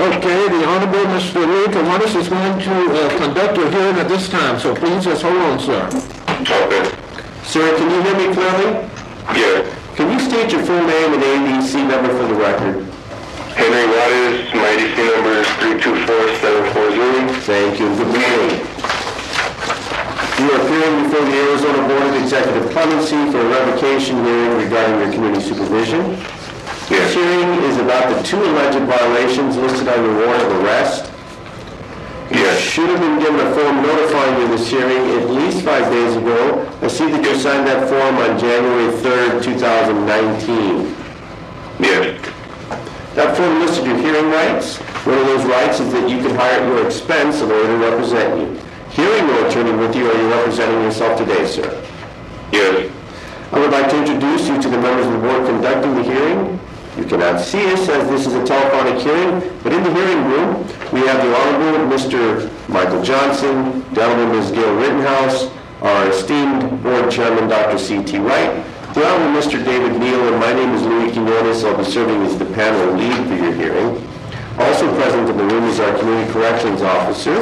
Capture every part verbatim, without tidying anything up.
Okay, the Honorable Mister Louis Kiwanis is going to uh, conduct a hearing at this time, so please just hold on, sir. Okay. Sir, can you hear me clearly? Yeah. Can you state your full name and A D C number for the record? Henry Waters, my A D C number is three two four seven four zero. Thank you. Good morning. You are appearing before the Arizona Board of Executive Clemency for a revocation hearing regarding your community supervision. This hearing is about the two alleged violations listed on your warrant of arrest. You Yes. should have been given a form notifying you of this hearing at least five days ago. I see that you signed that form on January third, two thousand nineteen. Yes. That form listed your hearing rights. One of those rights is that you can hire at your expense a lawyer to represent you. Hearing no attorney with you, are you representing yourself today, sir? Yes. I would like to introduce you to the members of the board conducting the hearing. You cannot see us as this is a telephonic hearing, but in the hearing room, we have the Honorable Mister Michael Johnson, the Honorable Miz Gail Rittenhouse, our esteemed board chairman, Doctor C T Wright, the Honorable Mister David Neal, and my name is Louis Quinones. I'll be serving as the panel lead for your hearing. Also present in the room is our Community Corrections Officer,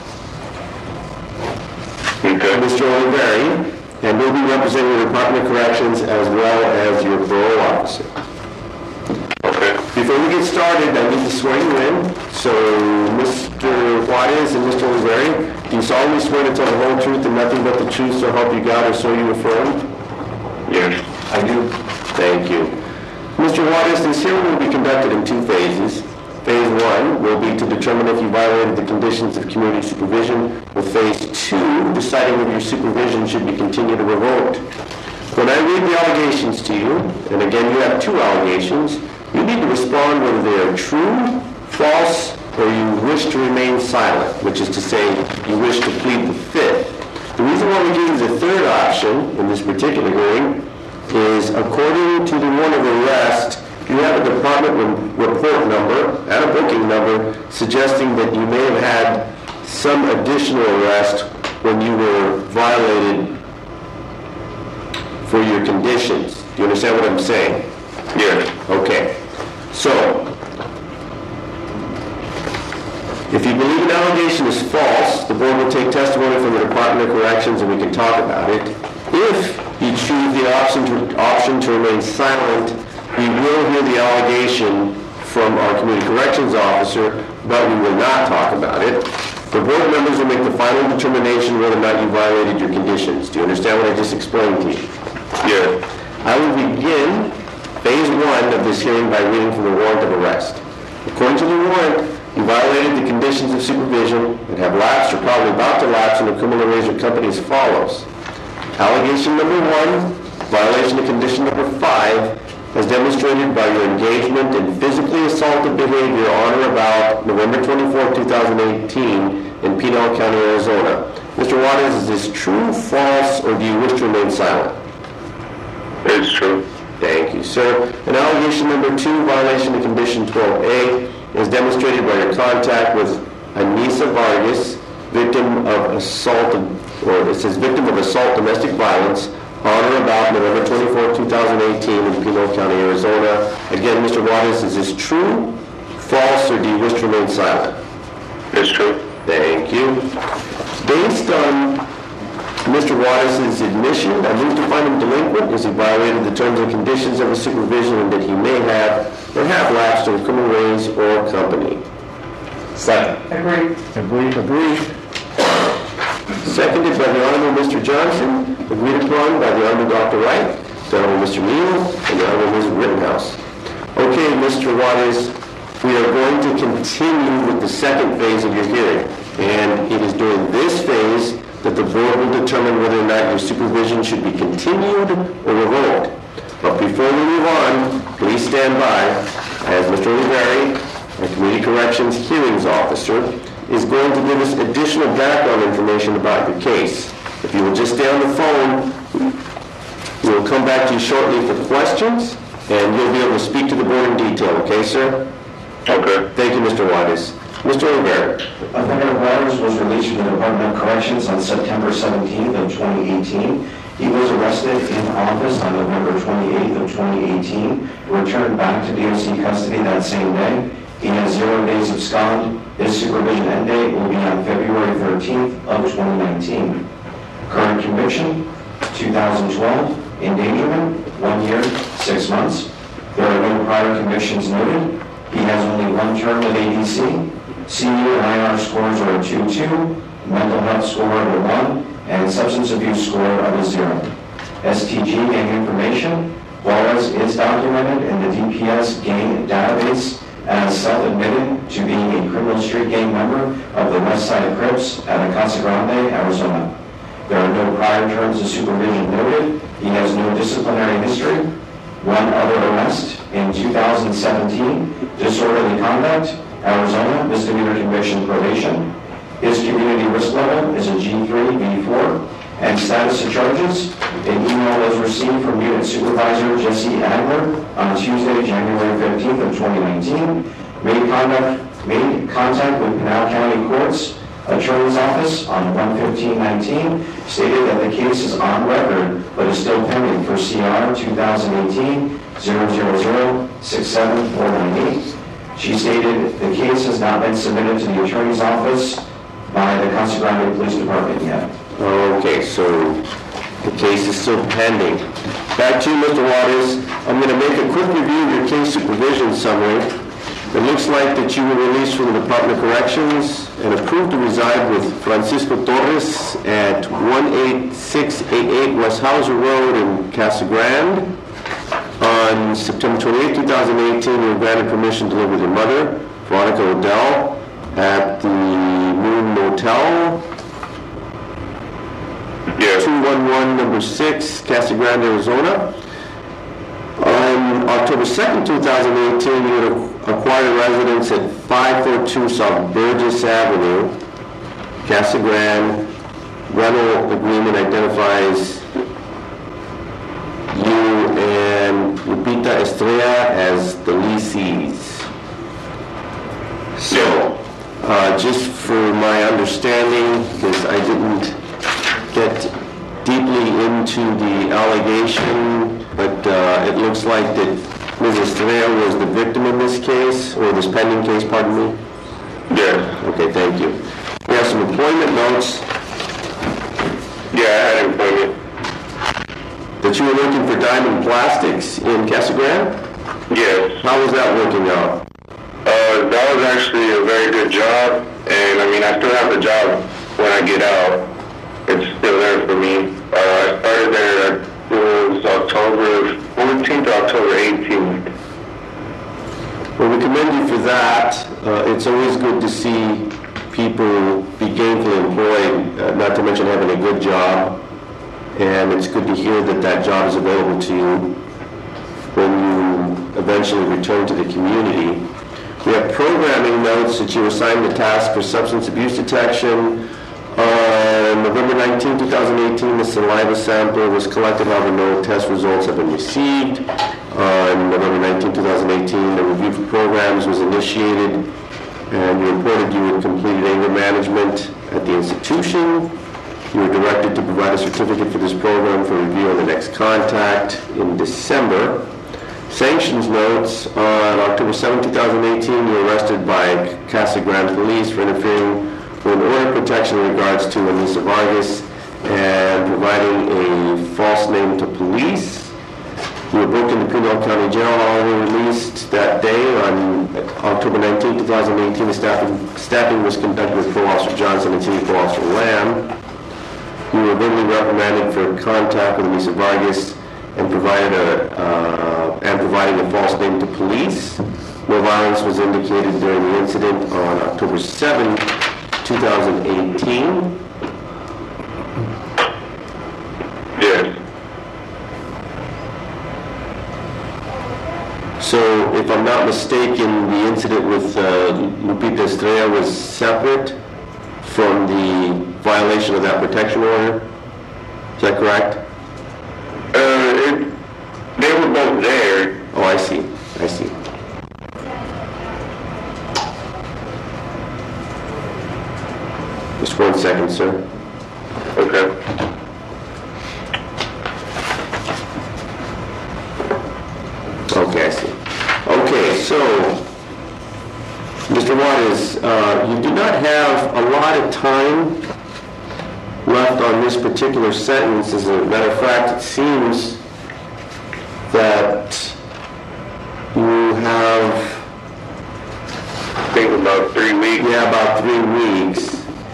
Okay. Mister Oliveri, and we'll be representing the Department of Corrections as well as your parole officer. Okay. Before we get started, I need to swear you in. So, Mister Juarez and Mister Oliveri, do you solemnly swear to tell the whole truth and nothing but the truth, so help you God, or so you affirm? Yes. I do. Thank you. Mister Juarez, this hearing will be conducted in two phases. Phase one will be to determine if you violated the conditions of community supervision, with phase two deciding whether your supervision should be continued or revoked. When I read the allegations to you, and again you have two allegations, you need to respond whether they are true, false, or you wish to remain silent, which is to say you wish to plead the fifth. The reason why we gave you the third option in this particular hearing is according to the warrant of arrest, you have a department report number and a booking number suggesting that you may have had some additional arrest when you were violated for your conditions. Do you understand what I'm saying? Yes. Okay. So, if you believe an allegation is false, the board will take testimony from the Department of Corrections and we can talk about it. If you choose the option to, option to remain silent, we will hear the allegation from our Community Corrections Officer, but we will not talk about it. The board members will make the final determination whether or not you violated your conditions. Do you understand what I just explained to you? Yes. I will begin phase one of this hearing by reading from the warrant of arrest. According to the warrant, you violated the conditions of supervision that have lapsed or probably about to lapse in the criminal razor company as follows. Allegation number one, violation of condition number five, as demonstrated by your engagement in physically assaultive behavior on or about November twenty-fourth, two thousand eighteen in Pinal County, Arizona. Mister Waters, is this true, false, or do you wish to remain silent? It's true. Thank you, sir. And allegation number two, violation of condition twelve A, is demonstrated by your contact with Anissa Vargas, victim of assault, or it says victim of assault domestic violence, on or about November twenty-fourth, two thousand eighteen in Pinal County, Arizona. Again, Mister Waters, is this true, false, or do you wish to remain silent? It's true. Thank you. Based on Mister Waters' admission, I move to find him delinquent as he violated the terms and conditions of his supervision and that he may have or have lapsed in a criminal ways or company. Second. Agreed. Agreed. Agreed. Seconded by the Honorable Mister Johnson, agreed upon by the Honorable Doctor Wright, the Honorable Mister Neal, and the Honorable Miz Rittenhouse. Okay, Mister Waters, we are going to continue with the second phase of your hearing, and it is during this phase that the board will determine whether or not your supervision should be continued or revoked. But before we move on, please stand by as Mister Oliveri, our Community Corrections Hearings Officer, is going to give us additional background information about your case. If you will just stay on the phone, we will come back to you shortly for questions, and you'll be able to speak to the board in detail, okay, sir? Okay. Thank you, Mister Waters. Mister Oliveri. Offender Waters was released from the Department of Corrections on September seventeenth of twenty eighteen. He was arrested in office on November twenty-eighth of twenty eighteen, returned back to D O C custody that same day. He has zero days abscond. His supervision end date will be on February thirteenth of twenty nineteen. Current conviction, two thousand twelve, endangerment, one year, six months. There are no prior convictions noted. He has only one term with A D C. C U and I R scores are a two two, mental health score of a one, and substance abuse score of a zero. S T G gang information. Juarez is documented in the D P S gang database as self-admitted to being a criminal street gang member of the West Side Crips at Casa Grande, Arizona. There are no prior terms of supervision noted. He has no disciplinary history. One other arrest in two thousand seventeen, disorderly conduct, Arizona, misdemeanor conviction probation. His community risk level is a G three B four. And status of charges, an email was received from Unit Supervisor Jesse Adler on Tuesday, January fifteenth of twenty nineteen. Made contact, made contact with Pinal County Courts Attorney's Office on one fifteen nineteen, stated that the case is on record, but is still pending for C R two thousand eighteen zero zero zero six seven four nine eight. She stated the case has not been submitted to the Attorney's Office by the Casa Grande Police Department yet. Okay, so the case is still pending. Back to you, Mister Waters. I'm going to make a quick review of your case supervision summary. It looks like that you were released from the Department of Corrections and approved to reside with Francisco Torres at one eight six eight eight West Hauser Road in Casa Grande. On September twenty-eighth, two thousand eighteen, you were granted permission to live with your mother, Veronica Odell, at the Moon Motel, Yes. two one one, number six, Casa Grande, Arizona. On October second, two thousand eighteen, you had acquired residence at five four two South Burgess Avenue, Casa Grande. Rental agreement identifies you and Lupita Estrella as the lessees. So, uh, just for my understanding, because I didn't get deeply into the allegation, but uh, it looks like that Miz Estrella was the victim in this case, or this pending case, pardon me? Yes. Okay, thank you. We have some employment notes Yeah, I had an appointment. that you were working for Diamond Plastics in Casa Grande. Yes. How was that working out? Uh, that was actually a very good job, and I mean, I still have the job when I get out. It's still there for me. Uh, I started there, it was October fourteenth or October eighteenth. Well, we commend you for that. Uh, it's always good to see people be gainfully employed, uh, not to mention having a good job. And it's good to hear that that job is available to you when you eventually return to the community. We have programming notes that you were assigned the task for substance abuse detection. On November nineteenth, two thousand eighteen, the saliva sample was collected, however, no test results have been received. On November nineteenth, two thousand eighteen, the review for programs was initiated, and you reported you had completed anger management at the institution. You were directed to provide a certificate for this program for review on the next contact in December. Sanctions notes, on October seventh, two thousand eighteen, you were arrested by Casa Grande Police for interfering with an order of protection in regards to Anissa Vargas and providing a false name to police. You were booked into Pinal County Jail, however, released that day on October nineteenth, two thousand eighteen. The staffing, staffing was conducted with Pro Officer Johnson and City Pro Officer Lamb. You were verbally reprimanded for contact with Anissa Vargas and provided a uh, and providing a false name to police. No violence was indicated during the incident on October seventh, two thousand eighteen. Yes. So, if I'm not mistaken, the incident with uh, Lupita Estrella was separate from the violation of that protection order. Is that correct? Uh, it, they were both there. Oh, I see. I see. Just one second, sir. Okay. Okay, I see. Okay, so Mister Waters, uh, you do not have a lot of time left on this particular sentence. As a matter of fact, it seems that you have, I think about three weeks. yeah, about three weeks.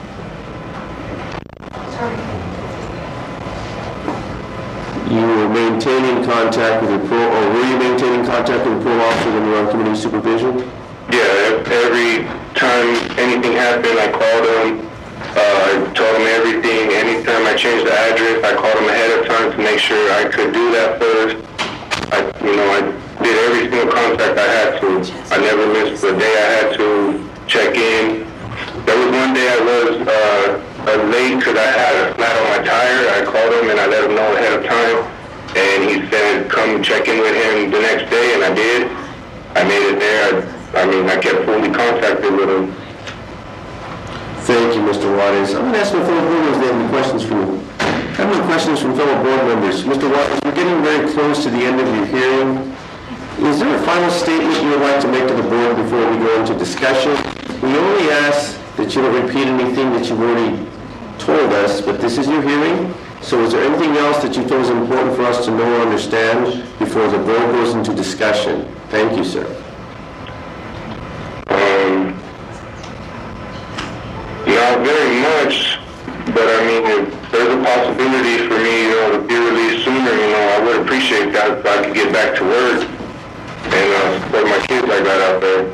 You were maintaining contact with your parole, or were you maintaining contact with your parole officer when you were on community supervision? Yeah, every time anything happened, I called him. Uh, I told him everything. Anytime I changed the address, I called him ahead of time to make sure I could do that first. I, you know, I did every single contact I had to. I never missed the day I had to check in. There was one day I was uh, uh, late because I had a flat on my tire. I called him and I let him know ahead of time. And he said, come check in with him the next day, and I did. I made it there. I, I mean, I kept fully contacted with him. Thank you, Mister Waters. I'm going to ask my fellow board members if they have any questions from you. I have any questions from fellow board members. Mister Waters, we're getting very close to the end of your hearing. Is there a final statement you would like to make to the board before we go into discussion? We only ask that you don't repeat anything that you've already told us, but this is your hearing. So is there anything else that you feel is important for us to know or understand before the board goes into discussion? Thank you, sir. Um, not very much, but I mean, if there's a possibility for me, you know, to be released sooner, you know, I would appreciate that if I could get back to work and uh, support my kids I got out there.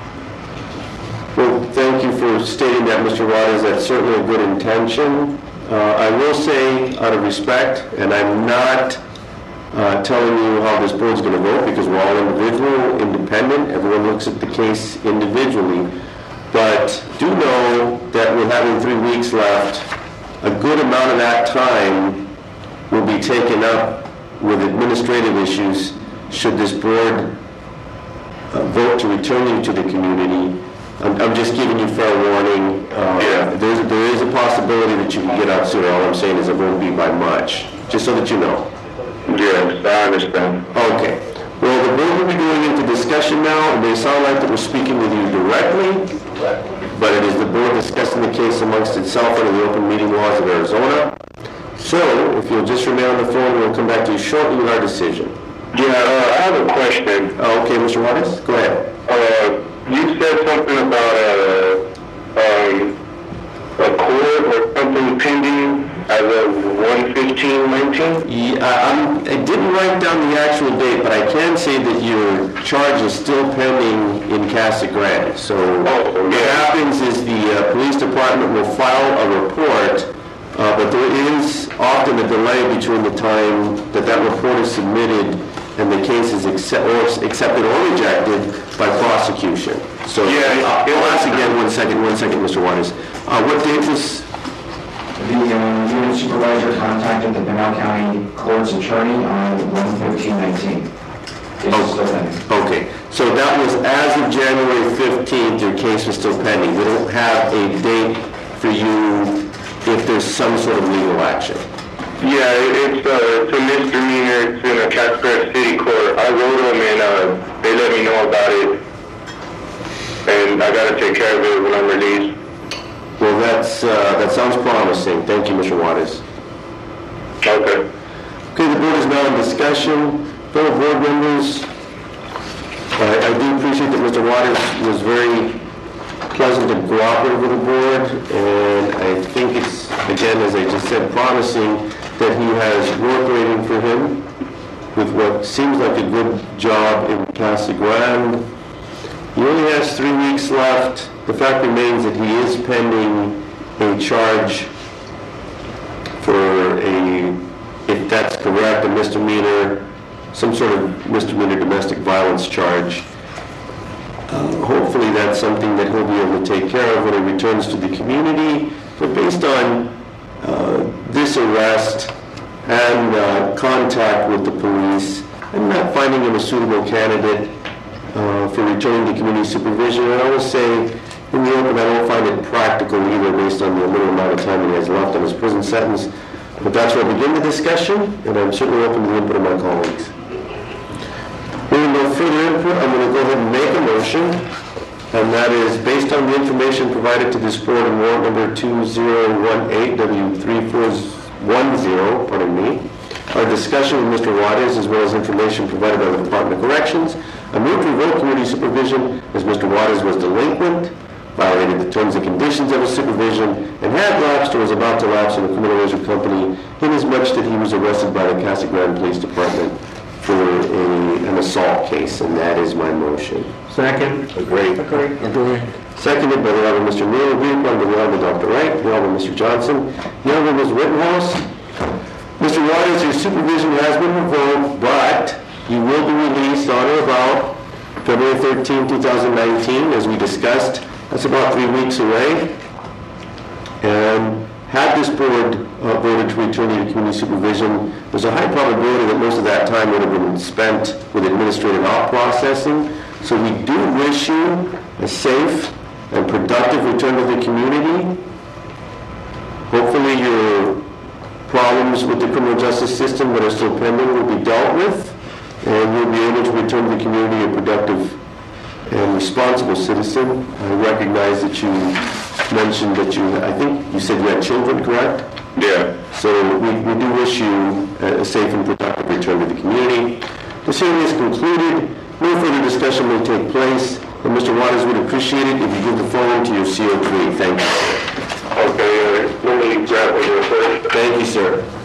Well, thank you for stating that, Mister Waters. That's certainly a good intention. Uh, I will say, out of respect, and I'm not uh, telling you how this board's going to vote because we're all individual, independent. Everyone looks at the case individually. But do know that with having three weeks left, a good amount of that time will be taken up with administrative issues should this board uh, vote to return you to the community. I'm, I'm just giving you fair warning. Uh, Yeah. There's, there is a possibility that you can get out sooner. All I'm saying is it won't be by much, just so that you know. Yes, I understand. Okay. Well, the board will be going into discussion now. It may sound like that we're speaking with you directly, but it is the board discussing the case amongst itself under the open meeting laws of Arizona. So, if you'll just remain on the phone, we'll come back to you shortly with our decision. Yeah, uh, I have a question. Uh, okay, Mister Waters, go ahead. Uh, you said something about a, um, a court or something pending as of one fifteen nineteen? Yeah, I'm, I didn't write down the actual date, but I can say that your charge is still pending in Casa Grande. So Oh, what yeah. happens is the uh, police department will file a report, uh, but there is often a delay between the time that that report is submitted and the case is accept, or accepted or rejected by prosecution. So Yeah, uh, it I'll was- ask again, one second, one second, Mister Waters. Uh, what date was? The uh, unit supervisor contacted the Pinal County Court's attorney on one fifteen nineteen. It's still pending. Okay, so that was as of January fifteenth, your case was still pending. We don't have a date for you if there's some sort of legal action. Yeah, it- it's, uh, it's a misdemeanor. It's in a Casper City Court. I wrote them and uh, they let me know about it. And I gotta take care of it when I'm released. Well, that's, uh, that sounds promising. Thank you, Mister Waters. Okay. Okay, the board is now in discussion. Fellow board members, I, I do appreciate that Mister Waters was very pleasant and cooperative with the board, and I think it's, again, as I just said, promising that he has work waiting for him with what seems like a good job in Casa Grande. He only has three weeks left. The fact remains that he is pending a charge for a, if that's correct, a misdemeanor, some sort of misdemeanor domestic violence charge. Uh, hopefully that's something that he'll be able to take care of when he returns to the community. But based on uh, this arrest and uh, contact with the police, I'm not finding him a suitable candidate uh, for returning to community supervision. And I will say, in the open, I don't find it practical either based on the little amount of time he has left on his prison sentence. But that's where I begin the discussion, and I'm certainly open to the input of my colleagues. With no further input, I'm going to go ahead and make a motion and that is based on the information provided to this board in warrant number two zero one eight W three four one zero, pardon me, our discussion with Mister Juarez, as well as information provided by the Department of Corrections, I move to revoke community supervision as Mister Juarez was delinquent, violated the terms and conditions of his supervision, and had lapsed or was about to lapse in the criminal razor company, inasmuch that he was arrested by the Casa Grande Police Department for a, an assault case, and that is my motion. Second. Agree. Agree. Agree. Seconded by the Honorable Mister Neal, agreed upon by the Honorable Doctor Wright, the Honorable Mister Johnson, the Honorable Miz Rittenhouse. Mister Juarez, your supervision has been revoked, but you will be released on or about February thirteenth, two thousand nineteen, as we discussed. That's about three weeks away. And had this board uh, voted to return you to community supervision, there's a high probability that most of that time would have been spent with administrative out processing. So we do wish you a safe and productive return to the community. Hopefully your problems with the criminal justice system that are still pending will be dealt with, and you'll be able to return to the community a productive and responsible citizen. I recognize that you mentioned that you, I think you said you had children, correct? Yeah. So we, we do wish you a safe and productive return to the community. This hearing is concluded. No further discussion may take place, and Mister Waters would appreciate it if you give the phone to your C O three. Thank you. Okay, uh, let me grab it real quick. Thank you, sir.